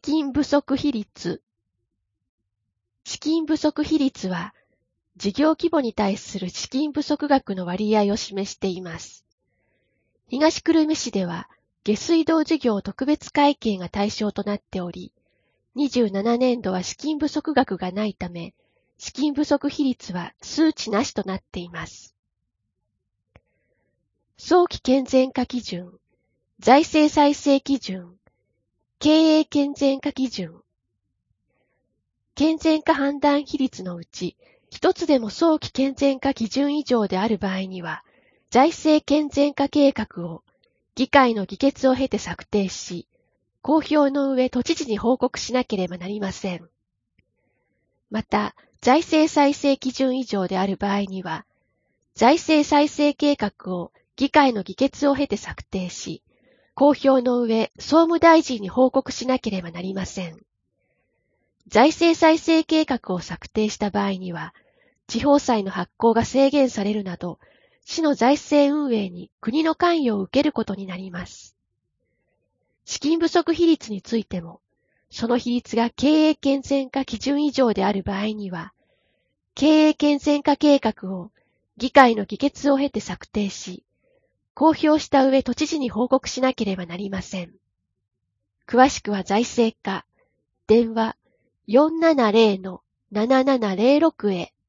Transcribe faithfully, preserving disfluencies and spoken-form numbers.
金不足比率。資金不足比率は、事業規模に対する資金不足額の割合を示しています。東久留米市では、下水道事業特別会計が対象となっており、にじゅうななねんどは資金不足額がないため、資金不足比率は数値なしとなっています。早期健全化基準、財政再生基準、経営健全化基準。健全化判断比率のうち、一つでも早期健全化基準以上である場合には、財政健全化計画を議会の議決を経て策定し、公表の上都知事に報告しなければなりません。また、財政再生基準以上である場合には、財政再生計画を議会の議決を経て策定し、公表の上総務大臣に報告しなければなりません。財政再生計画を策定した場合には、地方債の発行が制限されるなど、市の財政運営に国の関与を受けることになります。資金不足比率についても、その比率が経営健全化基準以上である場合には、経営健全化計画を議会の議決を経て策定し、公表した上都知事に報告しなければなりません。詳しくは財政課、電話 よんななゼロのななななゼロろく へ。